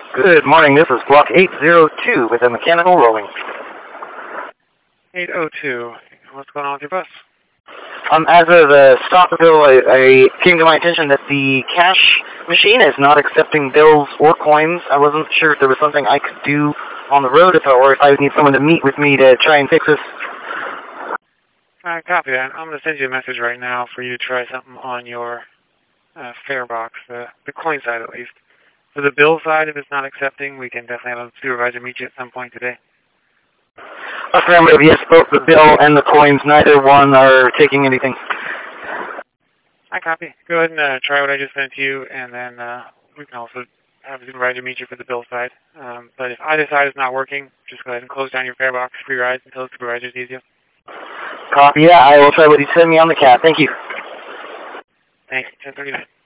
Good morning, this is Block 802 with a mechanical rolling. 802. What's going on with your bus? As of the stop bill, I came to my attention that the cash machine is not accepting bills or coins. I wasn't sure if there was something I could do on the road or if I would need someone to meet with me to try and fix this. Copy that. I'm going to send you a message right now for you to try something on your fare box, the coin side at least. For the bill side, if it's not accepting, we can definitely have a supervisor meet you at some point today. Affirmative, yes, both the bill and the coins, neither one are taking anything. I copy. Go ahead and try what I just sent you, and then we can also have a supervisor meet you for the bill side. But if either side is not working, just go ahead and close down your fare box, free rides until the supervisor sees you. Copy, yeah, I will try what he sent me on the cat. Thank you. Thanks. 1039.